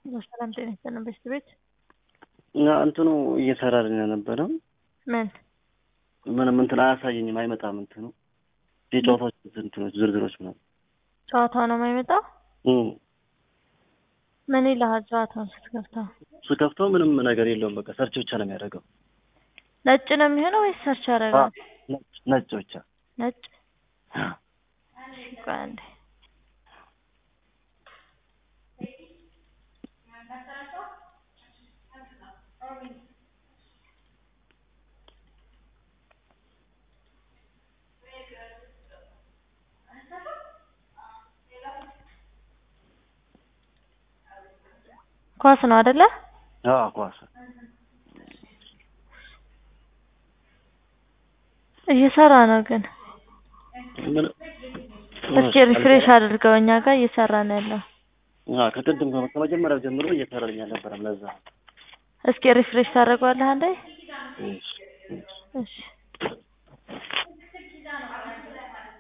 ሰላም ጤና ይስጥልን ቤት እና እንትኑ እየሰራልን ነበር። ምንም እንትን አያሳየኝም፣ አይመጣም። እንትኑ የጨዋታዎች እንትኖች ዝርዝሮች ምናምን ጨዋታው ነው የማይመጣው። ምን ይልሃል? ጨዋታውን ስከፍተው ምንም ነገር የለውም። በቃ ሰርች ብቻ ነው የሚያደርገው። ነጭ ነው የሚሆነው ወይስ ሰርች ያደርጋል? ነጭ ብቻ። ነጭ አንዴ ኳስ ነው አይደለ? ኳስ እየሰራ ነው ግን እስኪ ሪፍሬሽ አድርገው። እኛ ጋር እየሰራ ነው ያለው። ከቅድም ከመጀመሪያው ጀምሮ እየሰራልኝ አልነበረም። ለዛ እስኪ ሪፍሬሽ ታደርገዋለህ አንዴ? እሺ። እሺ